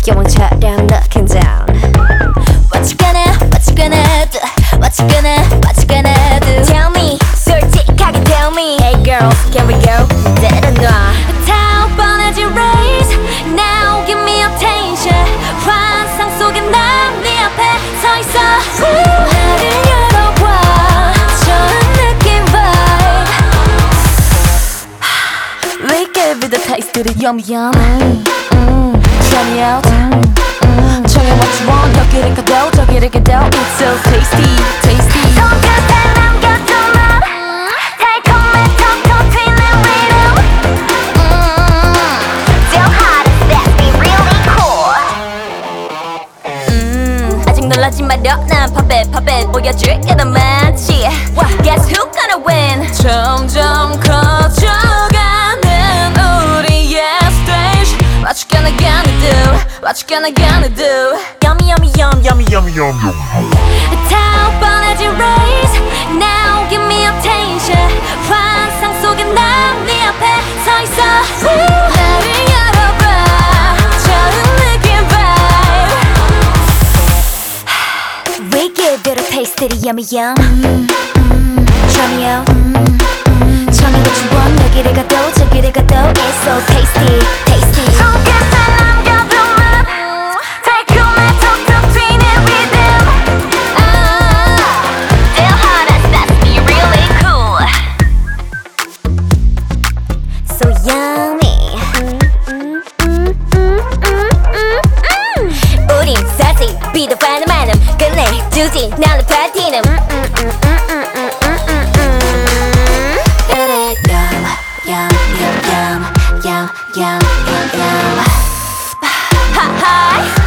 영웅처럼 looking down. What you gonna do? What you gonna do? Tell me, 솔직하게 tell me. Hey girls, can we go? 내려놔. 다 뻔해진 race. Now give me attention. 환상 속에 난 네 앞에 서 있어. 나를 열어봐. 처음 느낀 vibe. We give it the taste to the yummy yum. Try me out. 정해 what you want. 여기를 가도 저기를 가도 it's so tasty, tasty. 손끝에 남겨둔 맘. 달콤해 톡톡 튀는 rhythm. Still hot, that's be really cool. 아직 놀라지 마려 난 puppet 보여줄 게 더 많지. Guess who gonna win? 점점 커져가는 우리의 stage. What you gonna do? What you gonna do? Yummy yummy yum yummy yummy yum yum. 다 뻔해진 race. Now give me attention. 환상 속에 난 네 앞에 서 있어. 나를 열어봐. 처음 느낀 vibe. We give it a taste of the yummy yum. Try me out. 정해 what you want. 여기를 가도 저기를 가도 it's so tasty, tasty. 손끝에 남겨둔 맘. 달콤해 톡톡 튀는 rhythm. Still hot as that's be really cool. So yummy. 우린 사지 비도하는 많음 끝내주지 나를 파티는. Yum, yum, yum, yum, yum, yum, yum. Ha ha.